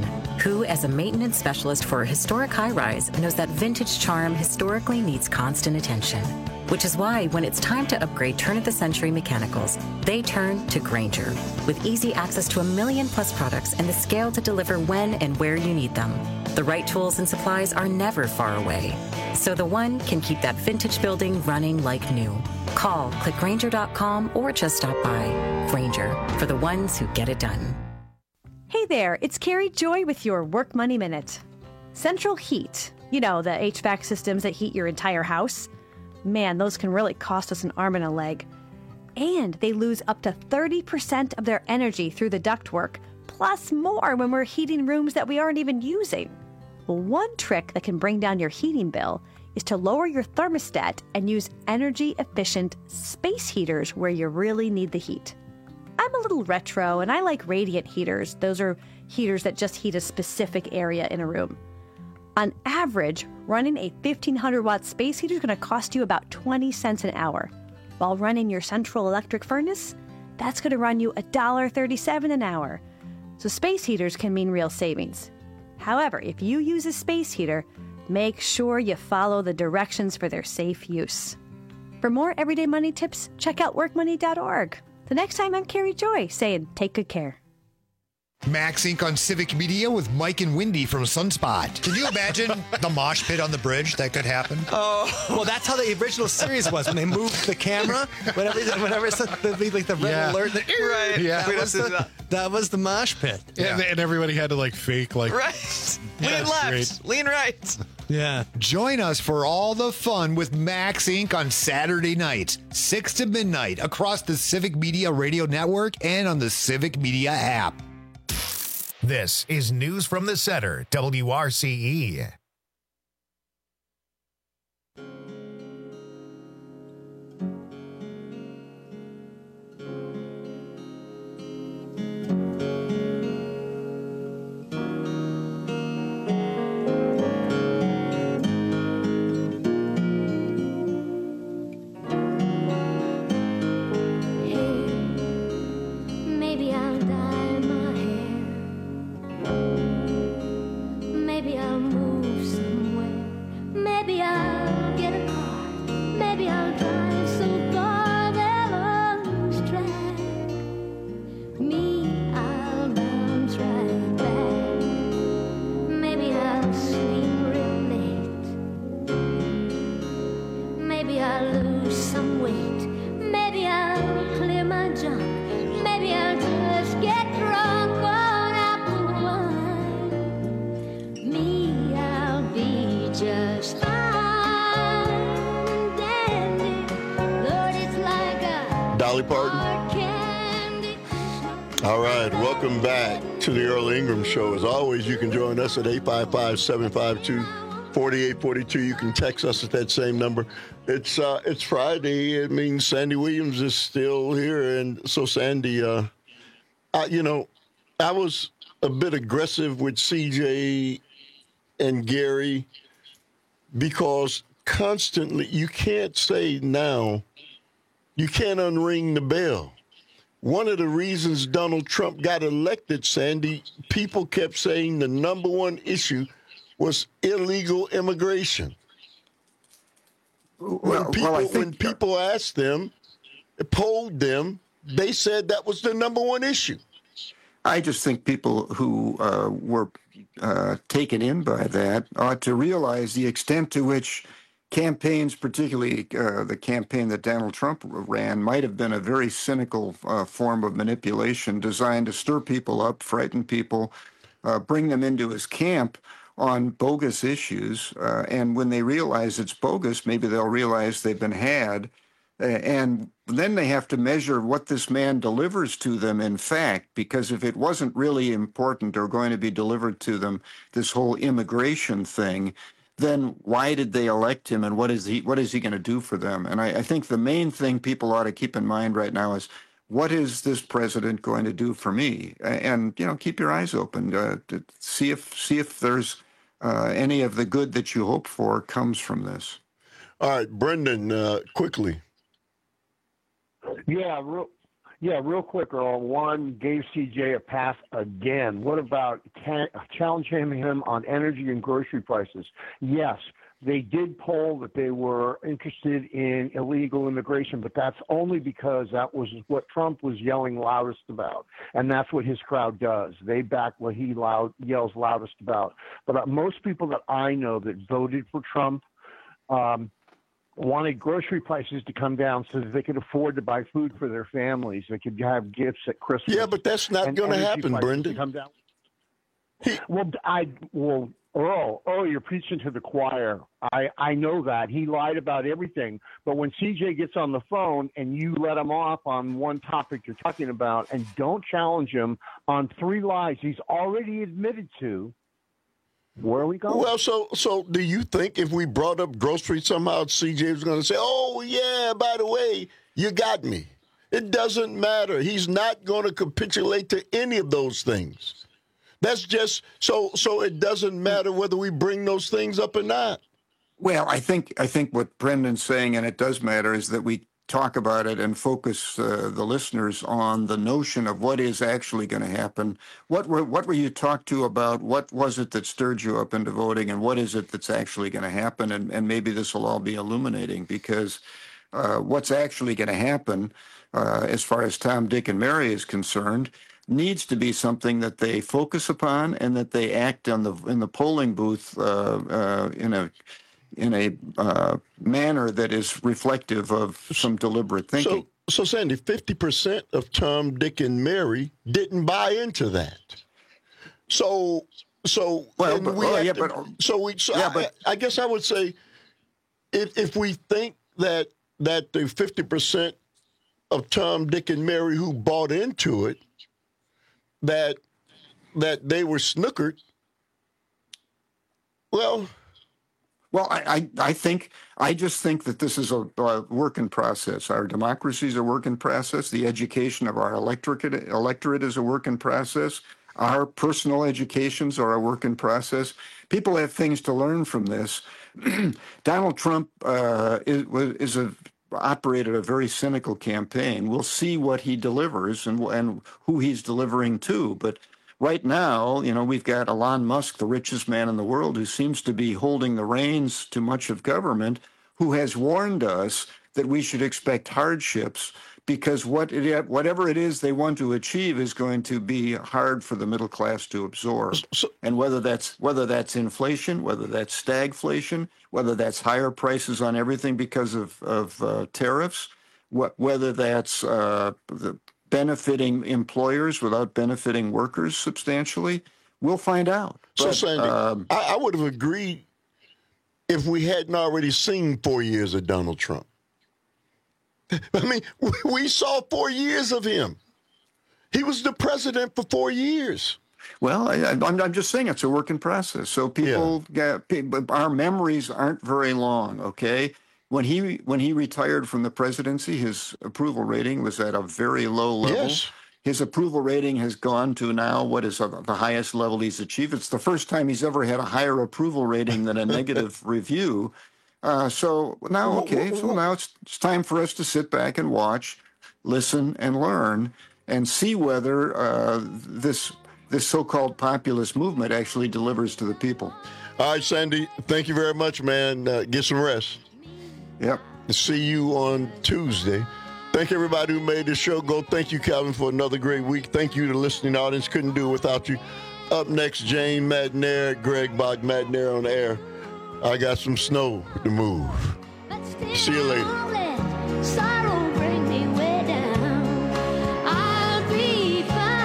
who, as a maintenance specialist for a historic high-rise, knows that vintage charm historically needs constant attention. Which is why, when it's time to upgrade turn-of-the-century mechanicals, they turn to Grainger. With easy access to a million-plus products and the scale to deliver when and where you need them. The right tools and supplies are never far away. So the one can keep that vintage building running like new. Call, click Grainger dot com, or just stop by. Grainger, for the ones who get it done. Hey there, it's Carrie Joy with your Work Money Minute. Central Heat, you know, the H V A C systems that heat your entire house. Man, those can really cost us an arm and a leg. And they lose up to thirty percent of their energy through the ductwork, plus more when we're heating rooms that we aren't even using. Well, one trick that can bring down your heating bill is to lower your thermostat and use energy-efficient space heaters where you really need the heat. I'm a little retro, and I like radiant heaters. Those are heaters that just heat a specific area in a room. On average, running a fifteen hundred watt space heater is going to cost you about twenty cents an hour. While running your central electric furnace, that's going to run you one dollar and thirty-seven cents an hour. So space heaters can mean real savings. However, if you use a space heater, make sure you follow the directions for their safe use. For more everyday money tips, check out work money dot org. The next time, I'm Carrie Joy saying take good care. Max Incorporated on Civic Media with Mike and Wendy from Sunspot. Can you imagine the mosh pit on the bridge that could happen? Oh, well, that's how the original series was when they moved the camera. Whenever, whenever it's the, like the red Yeah. alert, the, right? Yeah. that was the, that was the mosh pit. Yeah. And, and everybody had to like fake like Right. Lean That's left, great. lean right. Yeah. Join us for all the fun with Max Incorporated on Saturday nights, six to midnight, across the Civic Media Radio Network and on the Civic Media app. This is News from the Center, W R C E. Maybe I'll dye my hair. Maybe I'll move somewhere. Maybe I'll get a car. Maybe I'll drive so far they'll lose track. Me, I'll bounce right back. Maybe I'll sleep real late. Maybe I'll lose some weight. Maybe I'll clear my junk. Maybe I'll just get drunk on apple wine. Me, I'll be just fine and dandy. Lord, it's like a Dolly Parton. hard candy. All right, welcome back to the Earl Ingram Show. As always, you can join us at eight five five, seven five two, four eight four two. You can text us at that same number. It's uh, it's Friday. It means Sandy Williams is still here. And so, Sandy, uh, I, you know, I was a bit aggressive with C J and Gary because constantly, you can't say now, you can't unring the bell. One of the reasons Donald Trump got elected, Sandy, people kept saying the number one issue was illegal immigration. When Well, people, well, I think- when people asked them, polled them, they said that was the number one issue. I just think people who uh, were uh, taken in by that ought to realize the extent to which campaigns, particularly uh, the campaign that Donald Trump ran, might have been a very cynical uh, form of manipulation designed to stir people up, frighten people, uh, bring them into his camp on bogus issues. Uh, and when they realize it's bogus, maybe they'll realize they've been had. Uh, and then they have to measure what this man delivers to them, in fact, because if it wasn't really important or going to be delivered to them, this whole immigration thing, then why did they elect him, and what is he what is he going to do for them? And I, I think the main thing people ought to keep in mind right now is, what is this president going to do for me? And, you know, keep your eyes open uh, to see if see if there's uh, any of the good that you hope for comes from this. All right, Brendan, uh, quickly. Yeah, real, Yeah, real quick, Earl. One gave C J a pass again. What about can, challenging him on energy and grocery prices? Yes, they did poll that they were interested in illegal immigration, but that's only because that was what Trump was yelling loudest about, and that's what his crowd does. They back what he loud, yells loudest about. But uh, most people that I know that voted for Trump um, wanted grocery prices to come down so that they could afford to buy food for their families. They could have gifts at Christmas. Yeah, but that's not going to happen, Brendan. Come down. Well, I well, Earl, Earl, you're preaching to the choir. I I know that he lied about everything. But when C J gets on the phone and you let him off on one topic you're talking about and don't challenge him on three lies he's already admitted to, where are we going? Well, so so do you think if we brought up groceries somehow, C J was going to say, oh, yeah, by the way, you got me? It doesn't matter. He's not going to capitulate to any of those things. That's just so so it doesn't matter whether we bring those things up or not. Well, I think I think what Brendan's saying, and it does matter, is that we talk about it and focus uh, the listeners on the notion of what is actually going to happen. What were what were you talked to about? What was it that stirred you up into voting, and what is it that's actually going to happen? And, and maybe this will all be illuminating, because uh, what's actually going to happen, uh, as far as Tom, Dick, and Mary is concerned, needs to be something that they focus upon and that they act on the in the polling booth uh, uh, in a in a uh, manner that is reflective of some deliberate thinking. So, so Sandy, fifty percent of Tom, Dick, and Mary didn't buy into that. So, so well, and but, we well have yeah, to, but so we. So yeah, I, but I guess I would say, if if we think that that the fifty percent of Tom, Dick, and Mary who bought into it, that that they were snookered, well. Well, I, I, I think I just think that this is a, a work in process. Our democracy is a work in process. The education of our electorate electorate is a work in process. Our personal educations are a work in process. People have things to learn from this. Donald Trump uh, is, is a operated a very cynical campaign. We'll see what he delivers and and who he's delivering to, but. Right now, you know, we've got Elon Musk, the richest man in the world, who seems to be holding the reins to much of government, who has warned us that we should expect hardships because what it, whatever it is they want to achieve is going to be hard for the middle class to absorb. And whether that's whether that's inflation, whether that's stagflation, whether that's higher prices on everything because of, of uh, tariffs, what, whether that's uh, the benefiting employers without benefiting workers substantially, we'll find out. So, But, Sandy, um, I, I would have agreed if we hadn't already seen four years of Donald Trump. I mean, we, we saw four years of him. He was the president for four years. Well, I, I'm, I'm just saying it's a work in process. So people, yeah. get, our memories aren't very long, okay? When he when he retired from the presidency, his approval rating was at a very low level. Yes. His approval rating has gone to now what is the highest level he's achieved. It's the first time he's ever had a higher approval rating than a negative review. Uh, so now, okay, so now it's, it's time for us to sit back and watch, listen, and learn, and see whether uh, this this so-called populist movement actually delivers to the people. All right, Sandy, thank you very much, man. Uh, get some rest. Yep. See you on Tuesday. Thank everybody who made the show go. Thank you, Calvin, for another great week. Thank you to the listening audience. Couldn't do it without you. Up next, Jane Madnair, Greg Bach Madnair on the air. I got some snow to move. See you later. Sorrow bring me way down. I'll be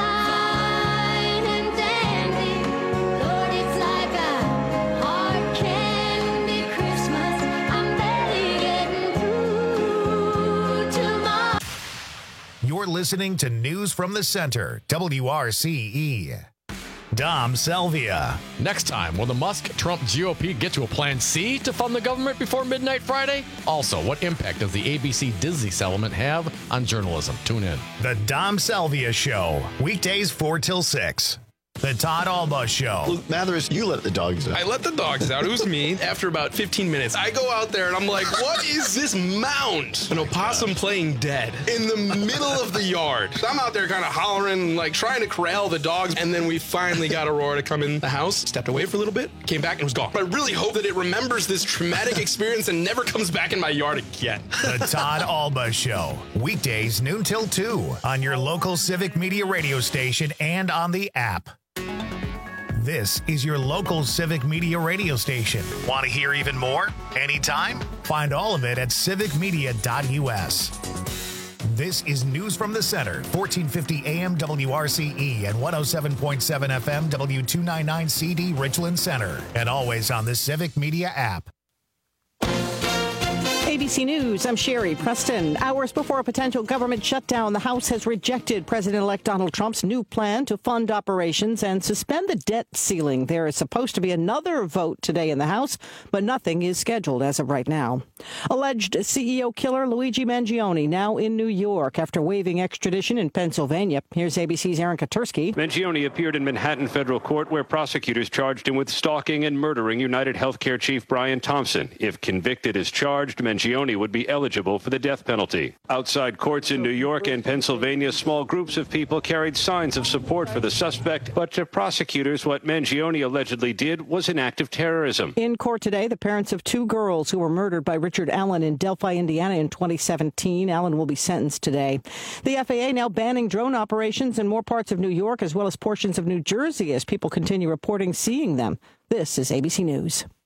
fine and dandy. Lord, it's like a hard candy Christmas. I'm barely getting through tomorrow. You're listening to News from the Center, W R C E. Dom Selvia. Next time, will the Musk-Trump G O P get to a plan C to fund the government before midnight Friday? Also, what impact does the A B C Disney settlement have on journalism? Tune in. The Dom Selvia Show, weekdays four till six. The Todd Alba Show. Luke Mathers, you let the dogs out. I let the dogs out. It was me. After about fifteen minutes, I go out there and I'm like, what is this mound? An opossum playing dead in the middle of the yard. I'm out there kind of hollering, like trying to corral the dogs. And then we finally got Aurora to come in the house, stepped away for a little bit, came back and was gone. I really hope that it remembers this traumatic experience and never comes back in my yard again. The Todd Alba Show. Weekdays noon till two on your local Civic Media radio station and on the app. This is your local Civic Media radio station. Want to hear even more? Anytime? Find all of it at civic media dot u s. This is News from the Center, fourteen fifty A M W R C E and one oh seven point seven F M W two ninety-nine C D Richland Center. And always on the Civic Media app. A B C News, I'm Sherry Preston. Hours before a potential government shutdown, the House has rejected President-elect Donald Trump's new plan to fund operations and suspend the debt ceiling. There is supposed to be another vote today in the House, but nothing is scheduled as of right now. Alleged C E O killer Luigi Mangione now in New York after waiving extradition in Pennsylvania. Here's A B C's Aaron Katersky. Mangione appeared in Manhattan federal court where prosecutors charged him with stalking and murdering United Healthcare chief Brian Thompson. If convicted as charged, Mangione would be eligible for the death penalty. Outside courts in New York and Pennsylvania, small groups of people carried signs of support for the suspect, but to prosecutors, what Mangione allegedly did was an act of terrorism. In court today, the parents of two girls who were murdered by Richard Allen in Delphi, Indiana in twenty seventeen. Allen will be sentenced today. The F A A now banning drone operations in more parts of New York as well as portions of New Jersey as people continue reporting seeing them. This is A B C News.